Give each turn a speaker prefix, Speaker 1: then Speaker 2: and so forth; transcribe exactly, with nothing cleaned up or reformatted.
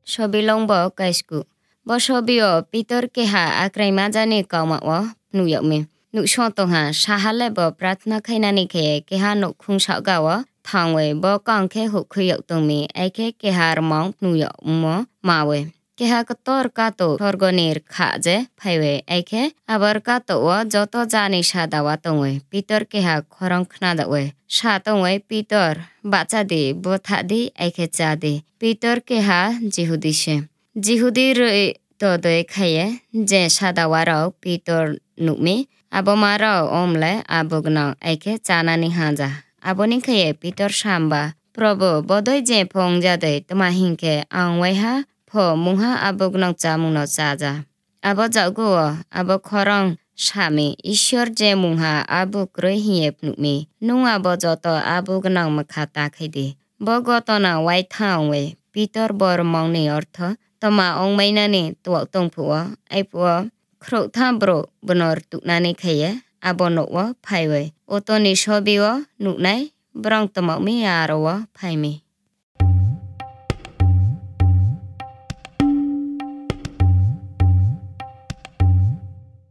Speaker 1: ছবি লংব কাইসকু bo ছবিও Peter কেহা আক্রাই মাজানি কাউমাও নুয়মে নুসতংহা সাহালে bo প্রার্থনা খাইনানি খে কেহা নখুং সাগাও থাংওয়ে bo কাংখে হুখুয়ক তংমি আইখে কেহার মং নুয়ম মাওয়ে কেহা কতর কাতো স্বর্গনির খাজে ফাইওয়ে আইখে আবার কাতো ও যত জানি সাদাওয়া তংওয়ে পিতর কেহা খরং খনাদাওয়ে সা তংওয়ে পিতর বাচা দি বথাদি আইখে চাদি পিতর কেহা জিহুদিসে জিহুদির তদয় খাইয়ে যে সাদাওয়ারাও পিতর নুমি আবো মারাও অমলে আবগনাং আইখে চানানি হাজা আবনি খাইয়ে পিতর সাম্বা প্রভু বদই যে ফং যাদই তোমা হিংকে আং ওয়াইহা ফ মুহা আবগনাং চামুনো চাজা আবো যাগো আবো খরং স্বামী ঈশ্বর যে মুহা আবু ক্রয় হিয়েপ নুমি নুং আবো যত আবগনাং মখা তাখাইদি বগতনা ওয়াই থাংওয়ে পিতর বর মংনি অর্থ তমা অংমাইনানি তুয়াক তংফুয়া আইপুয়া খ্রো থাব্রো বনর তুকনানি খাইয়ে আবো নওয়া ফাইওয়ে অতনি ছবিও নুকনাই ব্রং তমাক মি আরওয়া ফাইমি।